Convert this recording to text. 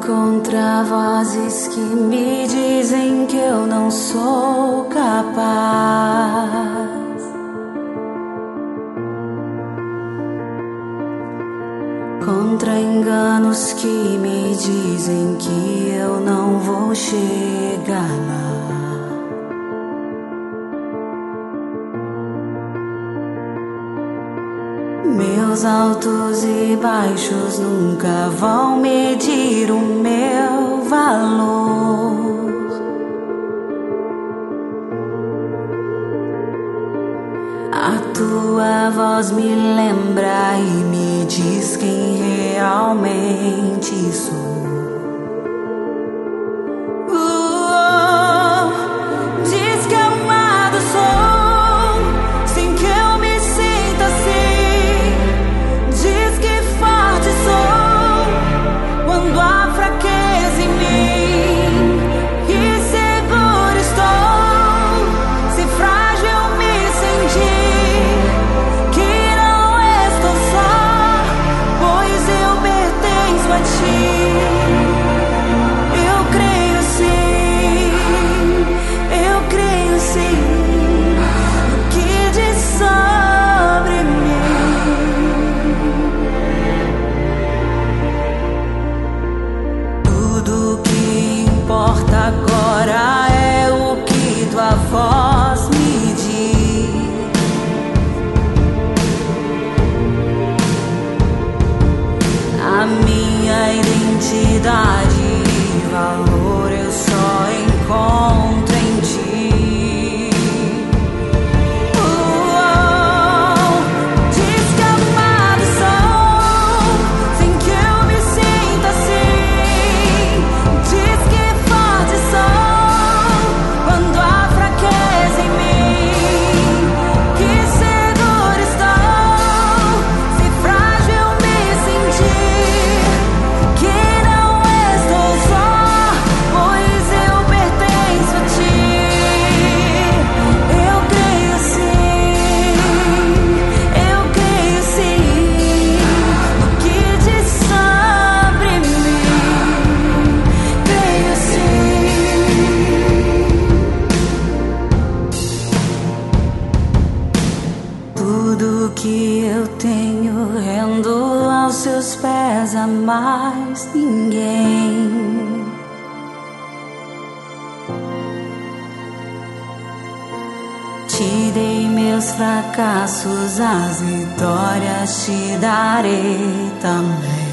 contra vozes que me dizem que eu não sou capaz, contra enganos que me dizem que eu não vou chegar lá. Meus altos e baixos nunca vão medir o meu valor. A tua voz me lembra e me diz quem realmente sou. Diz que amado sou, sem que eu me sinta assim. Diz que forte sou, quando há fraqueza em mim. Que seguro estou, se frágil eu me sentir. Que não estou só, pois eu pertenço a ti. Eu creio sim, eu creio sim, no que diz sobre mim. Tudo que importa agora é o que tua voz me diz. A minha identidade e valor eu só encontro em ti. Diz que amado sou, sem que eu me sinta assim. Diz que forte sou, quando há fraqueza em mim. Que seguro estou, se frágil eu me sentir. Que não estou só, pois eu pertenço a ti. Eu creio sim, eu creio sim, no que diz sobre mim. Creio sim. Tudo que eu tenho rendo aos seus pés, a mais ninguém. Te dei meus fracassos, as vitórias te darei também.